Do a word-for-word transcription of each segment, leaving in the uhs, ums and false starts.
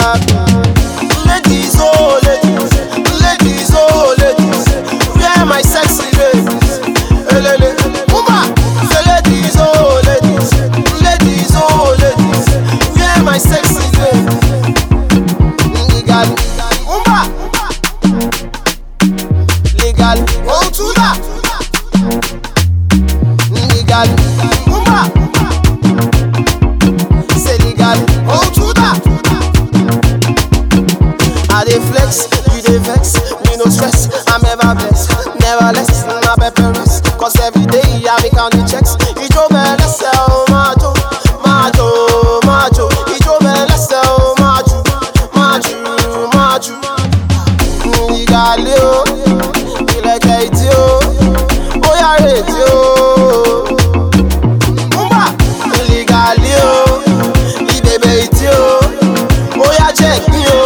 Ladies, oh ladies, ladies, oh ladies, where my sexy ladies? Elele, Uma. Say ladies, oh ladies, ladies, oh ladies, where my sexy ladies? Legal, Uma. Legal, oh to that. Legal, Uma. Say legal, oh to that. I dey flex, you dey vex, me no stress, I'm ever blessed, never less, my peppers, cause every day I be counting checks. Ijo belle sell, majo, majo, majo. Ijo belle sell, majo, majo, majo. Igale o, ilẹ̀kẹ̀ ìdí o, bóyá rèdí o. Mumba, iligale o, ibèbè ìdí o, bóyá check me o.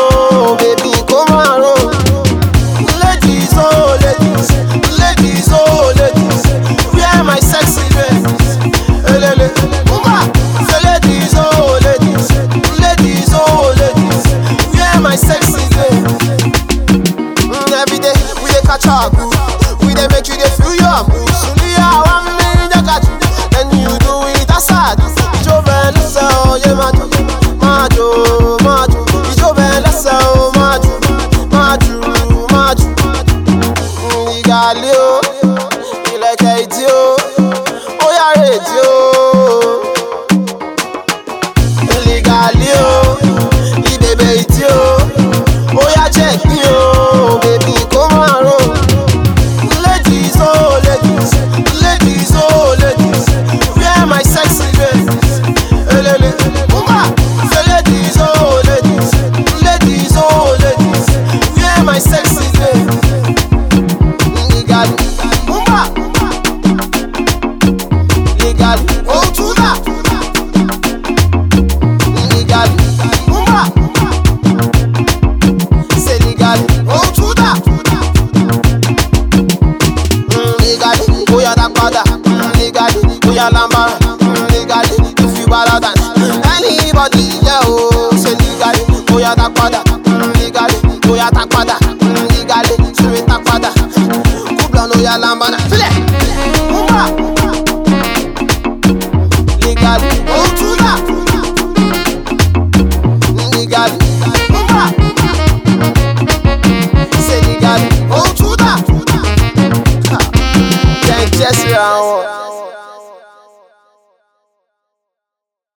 We dey make you dey feel your mood. Sulia one minute I got you, and you do it aside. Ijo belle sell, yeah majo, majo, majo. Ijo belle sell, majo, majo, majo. Igale o, ilẹ̀kẹ̀ ìdí o, bóyá rèdí o. Igale o, ibèbè ìdí o, bóyá check me o, baby come on roll. Ladies, oh ladies, ladies, oh ladies, where my sexy ladies? Elele, Uma. Say ladies, oh ladies, ladies, oh ladies, where my sexy ladies? Legal, Uma. Legal, oh to that. Legal, Uma. Say legal, oh to that. Oya takpada, legally, oya lambara, legally. If you better than anybody, yeah, oh, say legally, oya takpada, legally, oya takpada, legally, straight takpada. Kublan oya lambara, file, Uma. Legally, oh to that. Legally, Uma. Say legally, oh to that. Just round.